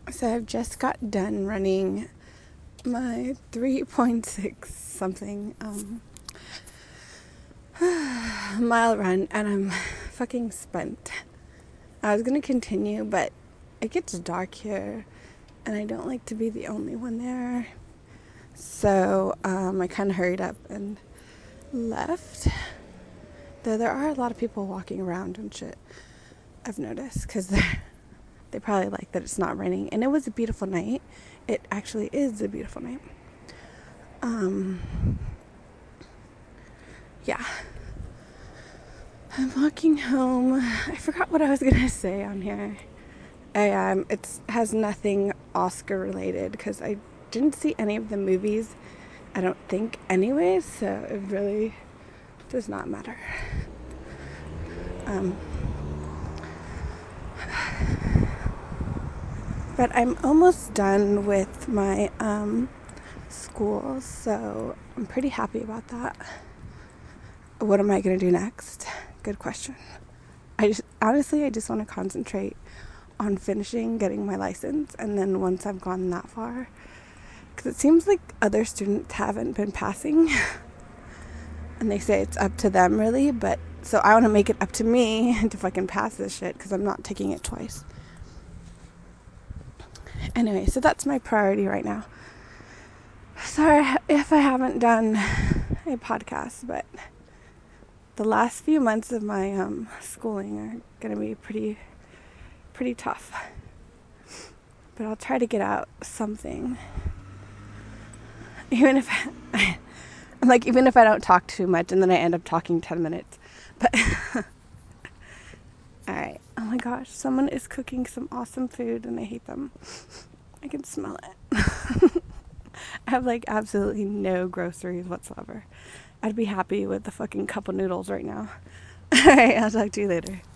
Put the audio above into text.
So I've just got done running my 3.6 something mile run, and I'm fucking spent. I was gonna continue, but it gets dark here, and I don't like to be the only one there. So I kind of hurried up and left. Though there are a lot of people walking around and shit, I've noticed, because they probably like that it's not raining. And it was a beautiful night. It actually is a beautiful night. Yeah. I'm walking home. I forgot what I was going to say on here. It has nothing Oscar related because I didn't see any of the movies, I don't think, anyways, so it really does not matter. But I'm almost done with my school, so I'm pretty happy about that. What am I going to do next? Good question. I just want to concentrate on finishing getting my license, and then once I've gone that far, because it seems like other students haven't been passing and they say it's up to them, really, but so I want to make it up to me to fucking pass this shit because I'm not taking it twice. Anyway, so that's my priority right now. Sorry if I haven't done a podcast, but the last few months of my schooling are going to be pretty tough. But I'll try to get out something. Even if I don't talk too much and then I end up talking 10 minutes. But alright. Oh my gosh, someone is cooking some awesome food and I hate them. I can smell it. I have like absolutely no groceries whatsoever. I'd be happy with the fucking cup of noodles right now. Alright, I'll talk to you later.